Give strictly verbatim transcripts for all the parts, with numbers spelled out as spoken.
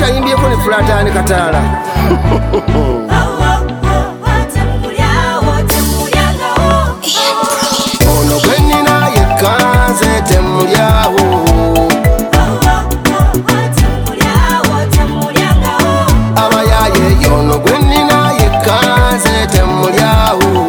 kayimbyeko ne Flatani Kataala. Ono gwe nnina yekkanze temulyawo. Abayaye ono gwe nnina yekkanze temulyawo.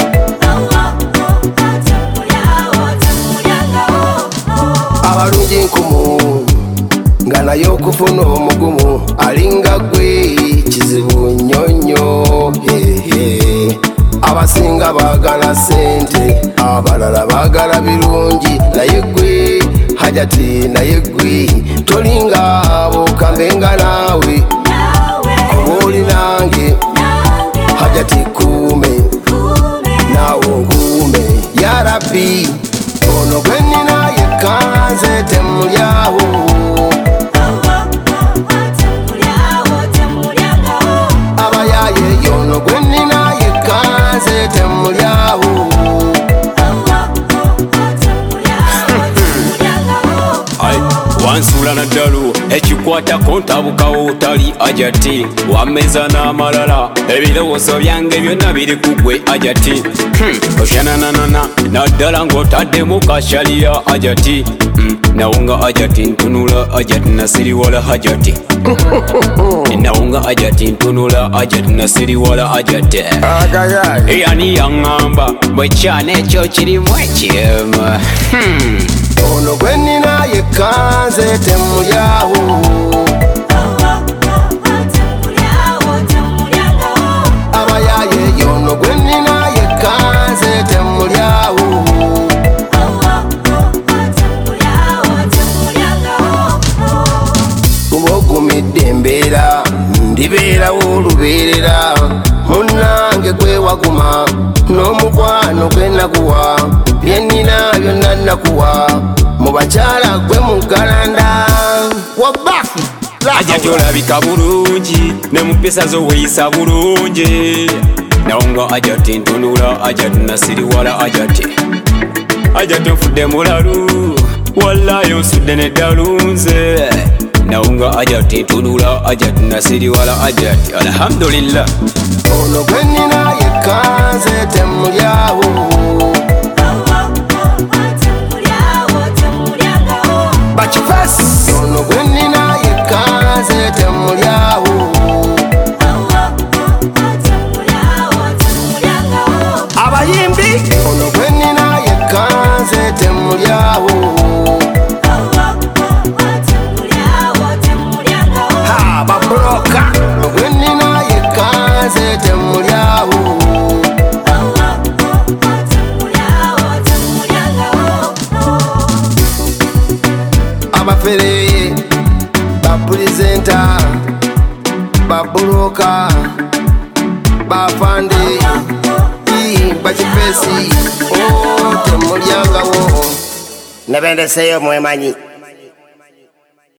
Abalungi nkumu nga naye okufuna omugumu alinga gwe kizibu nnyonnyo. Abasinga baagala sente, abalala baagala birungi, naye gwe hajati, naye gwe tolinga abo kambenga naawe kuba oli nange hajati kuume naawe onkuume ya Rabbi. Ono gwe nnina yekkanze temulyawo. Abayaye ono gwe nnina yekkanze temulyawo. Wansula naddalu ekikwatako ntabukawo otali ajati, wameza n'amalala ebirowoozo byange byonna biri ku gwe ajati. Oshananana naddala ng'otaddemu kashaliya ajati. Nawunga ajati ntunula ajati nasiriwala ajati. Nawunga ajati ntunula ajati nasiriwala ajati. Yani yaŋŋamba bwe kyana ekyo kirimu ekyema. Ono gwe nnina yekkanze temulyawo. Abayaye ono gwe nnina yekkanze temulyawo. Kuba ogumidde embeera ndibeerawo olubeerera, munnange gwe waguma n'omukwano gwe nakuwa, bye nnina byonna nakuwa, mu bakyala gwe mugalanda wabafu. Ajati olabika bulungi ne mu mpisa zo weeyisa bulungi. Nawunga ajati ntunula ajati nasiriwala ajati. Ajati nfudde mulalu wallahi onsudde neddalunze. Nawunga ajati ntunula ajati nasiriwala ajati. Alhamdulillah. Ono gwe nnina yekkanze temulyawo. Bakifasi ono gwe nnina yekkanze temulyawo. Abayimbi ono gwe nnina yekkanze temulyawo. Ha babroka ono gwe nnina yekkanze temulyawo. Abafere bapulizenta babroka bafande bakifesi temulyangawo. Nebendeseyo mwemanyi.